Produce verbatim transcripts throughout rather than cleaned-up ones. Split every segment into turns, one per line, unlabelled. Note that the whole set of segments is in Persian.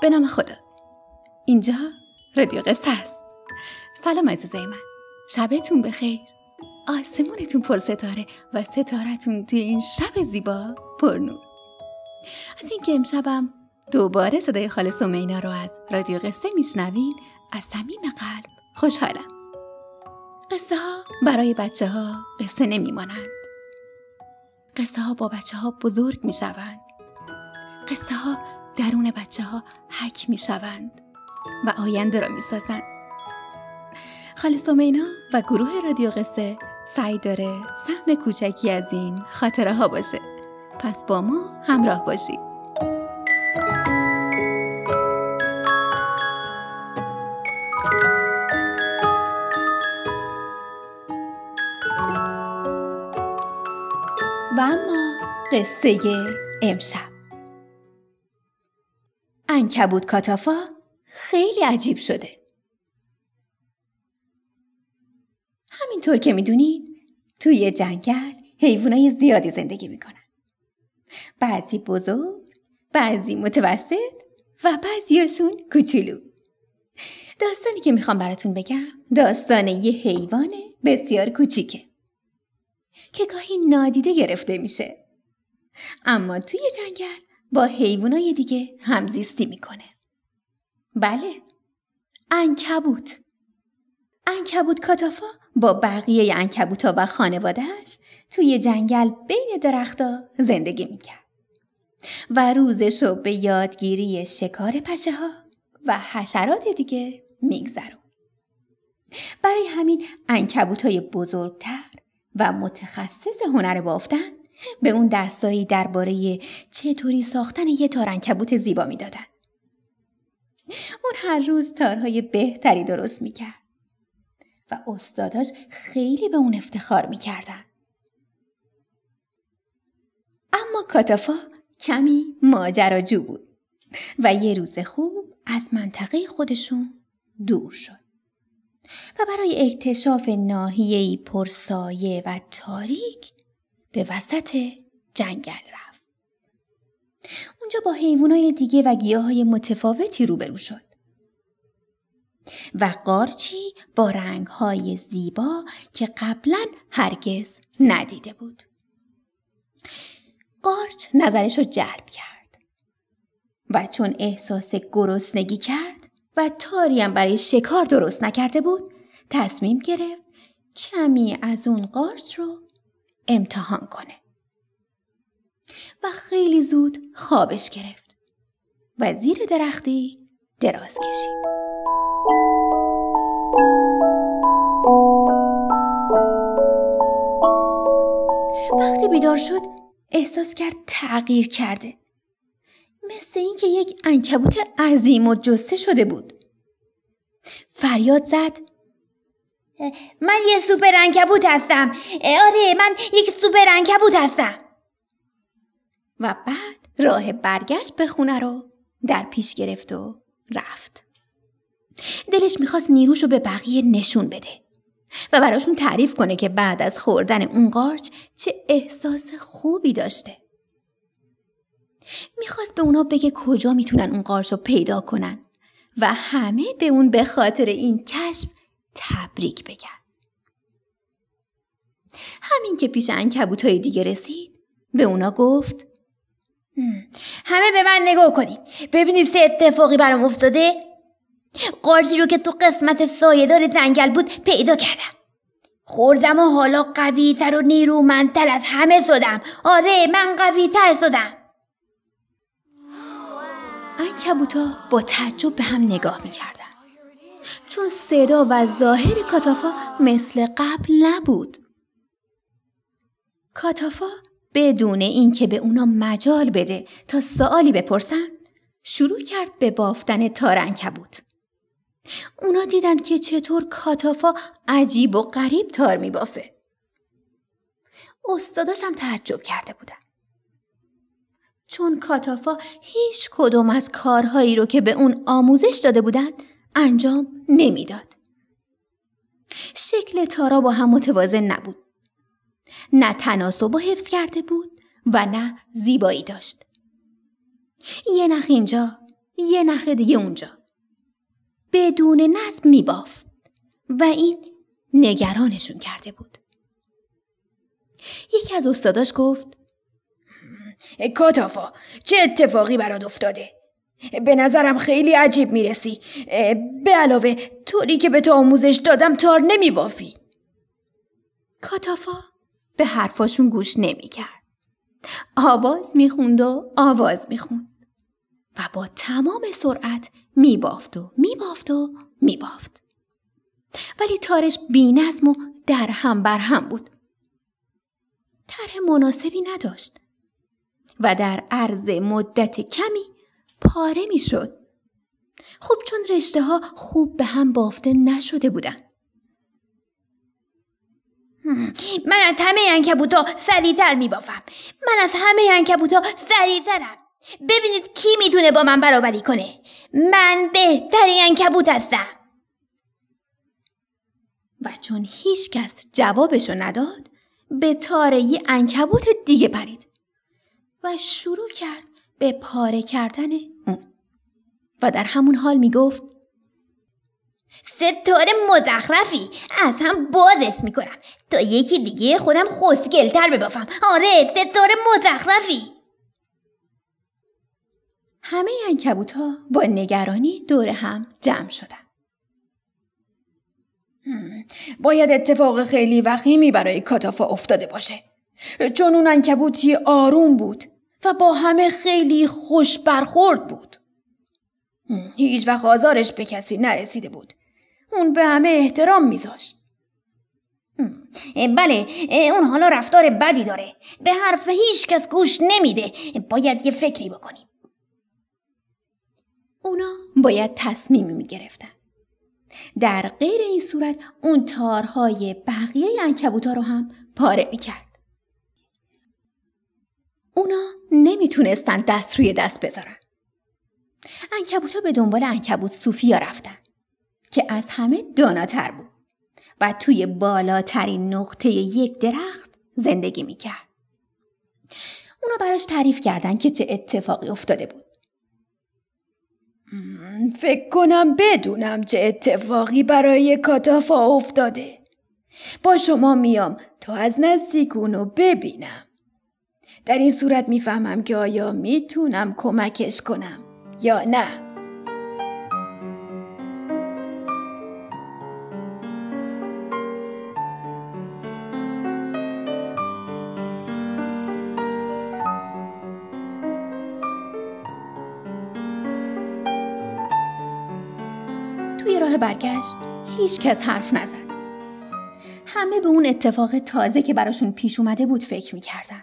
به نام خدا. اینجا رادیو قصه است. سلام عزیزای من، شبتون بخیر، آسمونتون پر ستاره و ستارتون توی این شب زیبا پر نور. از اینکه امشبم دوباره صدای خاله سمینا رو از رادیو قصه میشنوین از صمیم قلب خوشحالم. قصه ها برای بچه ها قصه نمیمانند. قصه ها با بچه ها بزرگ میشوند. قصه ها درون بچه ها حک میشوند و آینده را میسازند. خاله سمینا و گروه رادیو قصه سعی داره سهم کوچکی از این خاطره ها باشه. پس با ما همراه باشید. و اما قصه امشب. عنکبوت کاتافا خیلی عجیب شده. همینطور که میدونید توی جنگل حیوانای زیادی زندگی میکنن. بعضی بزرگ، بعضی متوسط و بعضیاشون کوچولو. داستانی که میخوام براتون بگم داستان یه حیوان بسیار کوچیکه که گاهی نادیده گرفته میشه، اما توی جنگل با حیوانای دیگه همزیستی میکنه. بله، عنکبوت. عنکبوت کاتافا با بقیه عنکبوتا و خانواده‌اش توی جنگل بین درخت‌ها زندگی میکرد و روزشو به یادگیری شکار پشه‌ها و حشرات دیگه میگذرون. برای همین عنکبوتای بزرگتر و متخصص هنر بافتن به اون درسایی درباره چطوری ساختن یه تار عنکبوت زیبا میدادن. اون هر روز تارهای بهتری درست میکرد و استاداش خیلی به اون افتخار میکردن. اما کاتافا کمی ماجراجو بود و یه روز خوب از منطقه خودشون دور شد و برای اکتشاف ناحیه‌ای پرسایه و تاریک به وسط جنگل رفت. اونجا با حیوانات دیگه و گیاهای متفاوتی روبرو شد و قارچی با رنگ‌های زیبا که قبلا هرگز ندیده بود. قارچ نظرش رو جلب کرد و چون احساس گرسنگی کرد و تاری هم برای شکار درست نکرده بود، تصمیم گرفت کمی از اون قارچ رو امتحان کنه و خیلی زود خوابش گرفت و زیر درختی دراز کشید. وقتی بیدار شد احساس کرد تغییر کرده، مثل این که یک عنکبوت عظیم و جثه شده بود. فریاد زد: من یه سوپر عنکبوت هستم. آره، من یک سوپر عنکبوت هستم. و بعد راه برگشت به خونه رو در پیش گرفت و رفت. دلش میخواست نیروشو به بقیه نشون بده و براشون تعریف کنه که بعد از خوردن اون قارچ چه احساس خوبی داشته. میخواست به اونا بگه کجا میتونن اون قارچ رو پیدا کنن و همه به اون به خاطر این کشف تبریک بگن. همین که پیش عنکبوت‌های دیگه رسید به اونا گفت: همه به من نگاه کنید، ببینید چه اتفاقی برام افتاده. قارچی رو که تو قسمت سایه‌دار جنگل بود پیدا کردم. خوردم و حالا قوی‌تر و نیرومندتر از همه شدم. آره، من قوی‌تر شدم. عنکبوتا با تعجب به هم نگاه می‌کردن، چون صدا و ظاهر کاتافا مثل قبل نبود. کاتافا بدون اینکه به اونا مجال بده تا سوالی بپرسن شروع کرد به بافتن تار عنکبوت. اونا دیدن که چطور کاتافا عجیب و غریب تار میبافه. استاداش هم تعجب کرده بودن، چون کاتافا هیچ کدوم از کارهایی رو که به اون آموزش داده بودن انجام نمیداد. شکل تارا با هم متوازن نبود. نه تناسب حفظ کرده بود و نه زیبایی داشت. یه نخ اینجا، یه نخ دیگه اونجا. بدون نظم میبافت و این نگرانشون کرده بود. یکی از استاداش گفت
کاتافا، چه اتفاقی برات افتاده؟ به نظرم خیلی عجیب میرسی. به علاوه طوری که به تو آموزش دادم تار نمیبافی.
کاتافا به حرفاشون گوش نمیکرد. آواز میخوند و آواز میخوند و با تمام سرعت میبافت و میبافت و میبافت. ولی تارش بی‌نظم و در هم بر هم بود. طرح مناسبی نداشت و در عرض مدت کمی پاره میشد. خب چون رشته ها خوب به هم بافته نشده بودن.
من از همه عنکبوتا سریع‌تر میبافم. من از همه عنکبوتا سریع‌ترم. ببینید کی میتونه با من برابری کنه. من بهترین عنکبوت هستم.
و چون هیچ کس جوابشو نداد، به تار یه عنکبوت دیگه پرید و شروع کرد به پاره کردن اون. و در همون حال میگفت
ستاره مزخرفی، از هم بازت میکنم تا یکی دیگه خودم خوشگل‌تر ببافم. آره، ستاره مزخرفی.
همه عنکبوت‌ها با نگرانی دور هم جمع شدن.
باید اتفاق خیلی وخیمی برای کاتافا افتاده باشه، چون اون عنکبوتی آروم بود و با همه خیلی خوش برخورد بود. هیچ وقت آزارش به کسی نرسیده بود. اون به همه احترام میذاشت. بله، اون حالا رفتار بدی داره. به حرف هیچ کس گوش نمیده. باید یه فکری بکنیم.
اونا باید تصمیمی میگرفتن. در غیر این صورت اون تارهای بقیه عنکبوتا رو هم پاره میکرد. اونا نمیتونستن دست روی دست بذارن. عنکبوتا به دنبال عنکبوت سوفیا رفتن که از همه داناتر بود و توی بالاترین نقطه یک درخت زندگی میکرد. اونا براش تعریف کردن که چه اتفاقی افتاده بود.
فکر کنم بدونم چه اتفاقی برای کاتافا افتاده. با شما میام تا از نزدیک اونو ببینم. در این صورت میفهمم که آیا میتونم کمکش کنم یا نه.
توی راه برگشت هیچ کس حرف نزد. همه به اون اتفاق تازه که براشون پیش اومده بود فکر میکردن.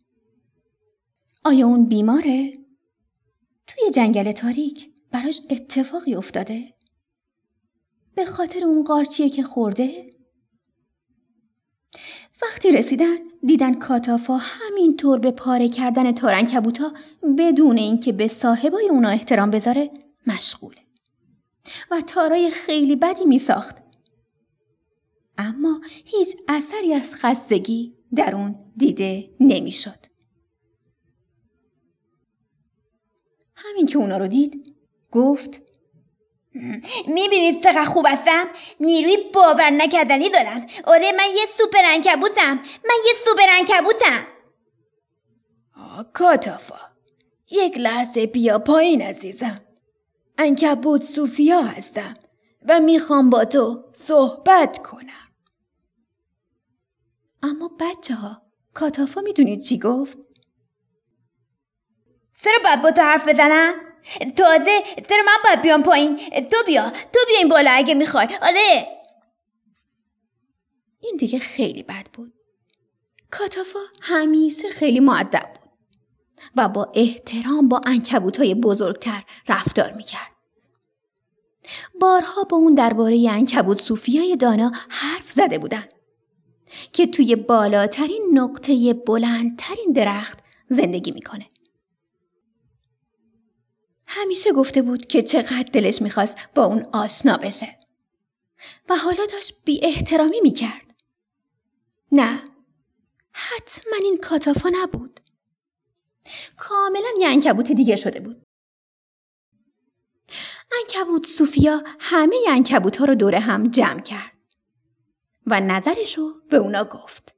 آیا اون بیماره؟ توی جنگل تاریک براش اتفاقی افتاده؟ به خاطر اون قارچیه که خورده؟ وقتی رسیدن دیدن کاتافا همینطور به پاره کردن تار عنکبوتا بدون اینکه به صاحبای اونا احترام بذاره مشغوله و تارای خیلی بدی می ساخت. اما هیچ اثری از خستگی در اون دیده نمی شد. همین که اونا رو دید گفت
میبینید چقدر خوب هستم؟ نیروی باور نکردنی دارم. آره، من یه سوپر عنکبوتم. من یه سوپر عنکبوتم. کاتافا، یک لحظه بیا پایین عزیزم. عنکبوت سوفیا هستم و میخوام با تو صحبت کنم.
اما بچه ها، کاتافا میدونید چی گفت؟
چرا باید با تو حرف بزنم؟ تازه چرا من باید بیام پایین؟ تو بیا، تو بیا این بالا اگه میخوای. آره.
این دیگه خیلی بد بود. کاتافا همیشه خیلی مؤدب بود و با احترام با عنکبوت‌های بزرگتر رفتار میکرد. بارها با اون درباره عنکبوت سوفیای دانا حرف زده بودن که توی بالاترین نقطه بلندترین درخت زندگی میکنه. همیشه گفته بود که چقدر دلش میخواست با اون آشنا بشه و حالا داشت بی احترامی میکرد. نه، حتما این کاتافا نبود. کاملا یه عنکبوت دیگه شده بود. عنکبوت سوفیا همه عنکبوت ها رو دور هم جمع کرد و نظرش رو به اونا گفت.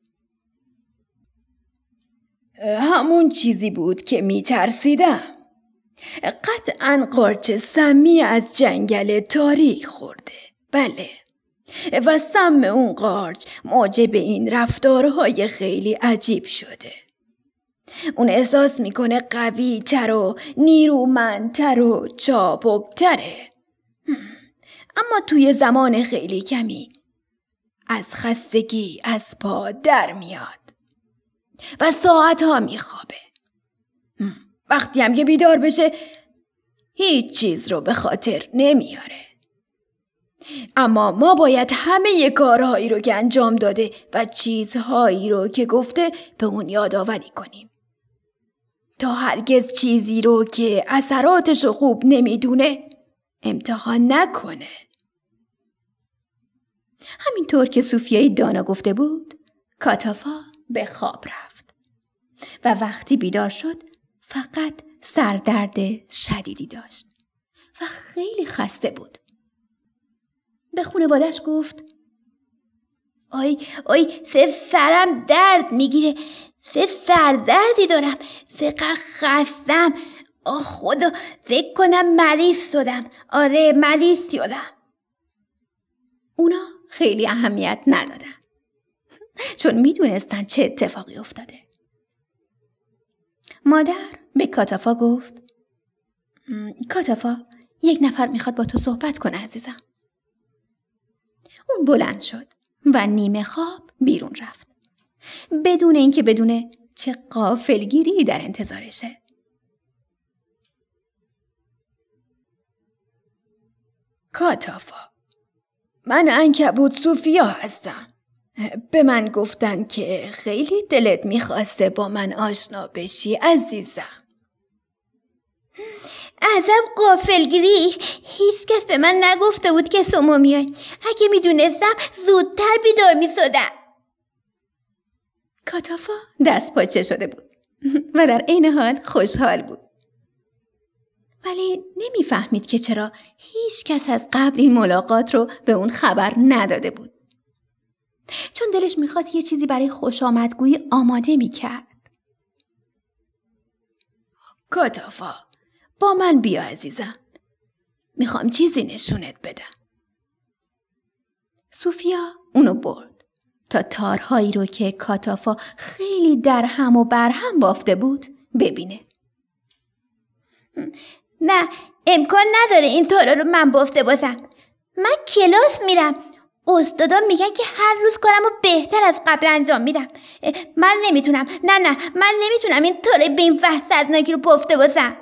همون چیزی بود که می ترسیدم. قطعاً قارچ سمی از جنگل تاریک خورده. بله. و سم اون قارچ موجب این رفتارهای خیلی عجیب شده. اون احساس میکنه قوی تر و نیرومندتر و چابکتره. اما توی زمان خیلی کمی از خستگی از پا در میاد و ساعتها میخوابه. وقتی هم که بیدار بشه هیچ چیز رو به خاطر نمیاره. اما ما باید همه کارهایی رو که انجام داده و چیزهایی رو که گفته به اون یادآوری کنیم تا هرگز چیزی رو که اثراتش رو خوب نمیدونه امتحان نکنه.
همینطور که صوفیای دانا گفته بود کاتافا به خواب رفت و وقتی بیدار شد فقط سردرد شدیدی داشت و خیلی خسته بود. به خانواده‌اش گفت
آی آی سه سرم درد میگیره، سه سردردی دارم، چقدر خستم. آه خدا، فکر کنم مریض شدم. آره مریض شدم.
اونا خیلی اهمیت ندادن چون میدونستن چه اتفاقی افتاده. مادر به کاتافا گفت کاتافا، یک نفر میخواد با تو صحبت کنه عزیزم. اون بلند شد و نیمه خواب بیرون رفت بدون اینکه بدونه چه غافلگیری در انتظارشه.
کاتافا، من عنکبوت سوفیا هستم. به من گفتن که خیلی دلت میخواسته با من آشنا بشی عزیزم.
ازم غافلگیری؟ هیچ کس به من نگفته بود که شما میاید. اگه میدونستم زودتر بیدار میشدم.
کاتافا دست پاچه شده بود و در عین حال خوشحال بود. ولی نمیفهمید که چرا هیچ کس از قبل این ملاقات رو به اون خبر نداده بود. چون دلش میخواست یه چیزی برای خوش آمدگویی آماده میکرد.
کاتافا، با من بیا عزیزم. میخوام چیزی نشونت بدم.
صوفیا اونو برد تا تارهایی رو که کاتافا خیلی در هم و بر هم بافته بود ببینه.
نه، امکان نداره این تارا رو من بافته باشم. من کلاس میرم. استادا میگن که هر روز کارمو بهتر از قبل انجام میدم. من نمیتونم. نه نه من نمیتونم این تارای به این وحشتناکی رو بافته باشم.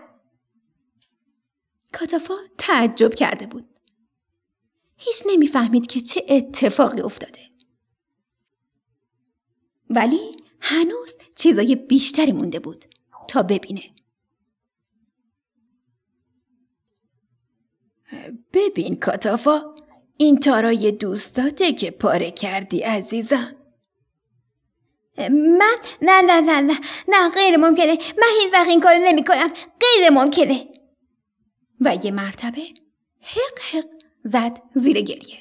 کاتافا تعجب کرده بود. هیچ نمیفهمید که چه اتفاقی افتاده. ولی هنوز چیزای بیشتری مونده بود تا ببینه.
ببین کاتافا، این تارای دوستاته که پاره کردی عزیزم.
من نه نه نه نه نه غیر ممکنه. من هیچ وقت این کارو نمی کنم. غیر ممکنه.
و یه مرتبه حق حق زد زیر گریه.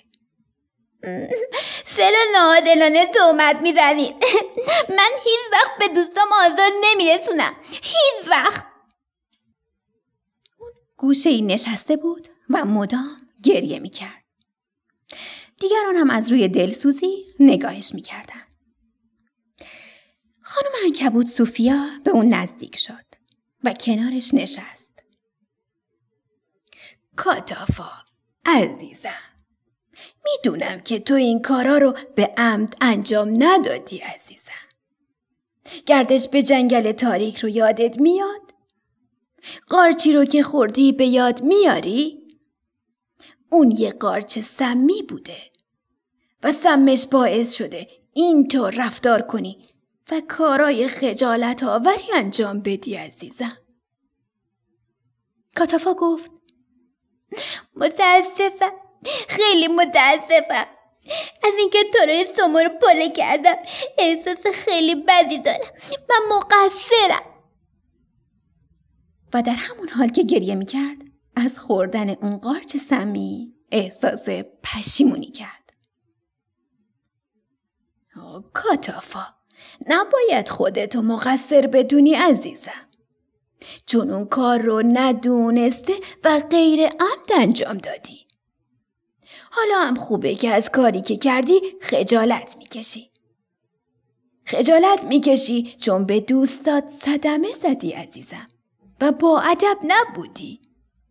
چرا ناعادلانه تهمت میزنید؟ من هیچ وقت به دوستام آزار نمیرسونم. هیچ وقت.
اون گوشه ای نشسته بود و مدام گریه میکرد. دیگران هم از روی دلسوزی نگاهش میکردن. خانم عنکبوت سوفیا به اون نزدیک شد و کنارش نشست.
کاتافا عزیزم، میدونم که تو این کارا رو به عمد انجام ندادی عزیزم. گردش به جنگل تاریک رو یادت میاد؟ قارچی رو که خوردی به یاد میاری؟ اون یه قارچ سمی بوده و سمش باعث شده اینطور رفتار کنی و کارای خجالت آوری انجام بدی عزیزم.
کاتافا گفت
متاسفم، خیلی متاسفم. از اینکه تارای شما رو پاره کردم احساس خیلی بدی دارم. من مقصرم.
و در همون حال که گریه میکرد از خوردن اون قارچ سمی احساس پشیمونی کرد.
کاتافا، نباید خودتو مقصر بدونی عزیزم، چون اون کار رو ندونسته و غیر عمد انجام دادی. حالا هم خوبه که از کاری که کردی خجالت میکشی. خجالت میکشی چون به دوستات صدمه زدی عزیزم و با ادب نبودی.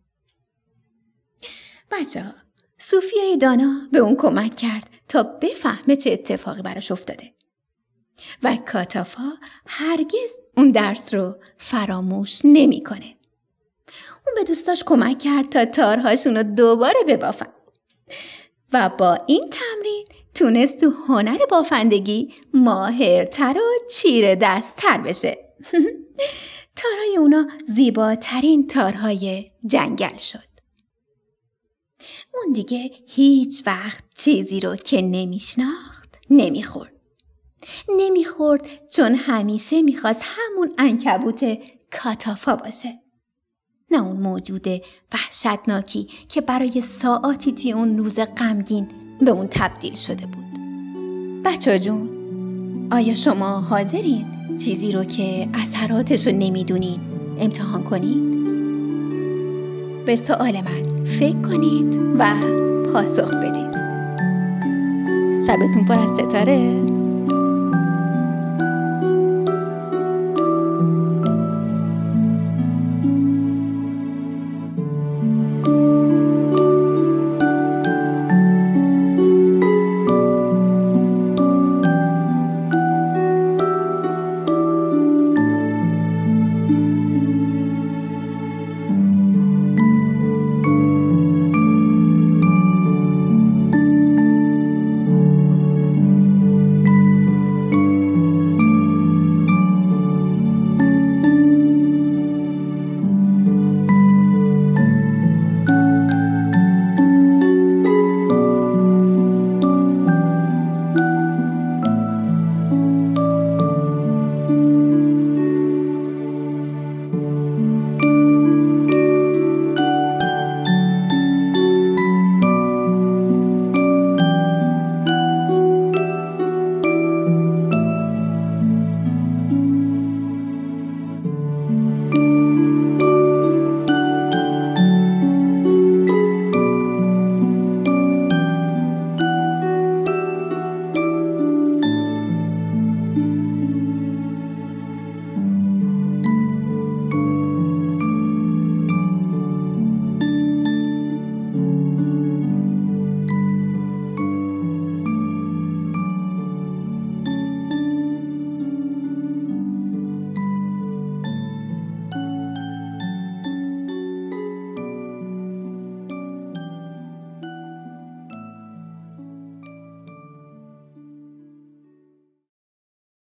بچه ها، صوفیای دانا به اون کمک کرد تا بفهمه چه اتفاقی براش افتاده و کاتافا هرگز اون درس رو فراموش نمیکنه. اون به دوستاش کمک کرد تا تارهاشون رو دوباره ببافن و با این تمرین تونست تو هنر بافندگی ماهرتر و چیره دست‌تر بشه. تارهای اونا زیباترین تارهای جنگل شد. اون دیگه هیچ وقت چیزی رو که نمیشناخت نمیخورد. نمیخورد چون همیشه میخواست همون عنکبوت کاتافا باشه، نه اون موجود وحشتناکی که برای ساعاتی توی اون روز غمگین به اون تبدیل شده بود. بچه جون، آیا شما حاضرین چیزی رو که اثراتش رو نمیدونید امتحان کنید؟ به سوال من فکر کنید و پاسخ بدید. شبتون پر از ستاره.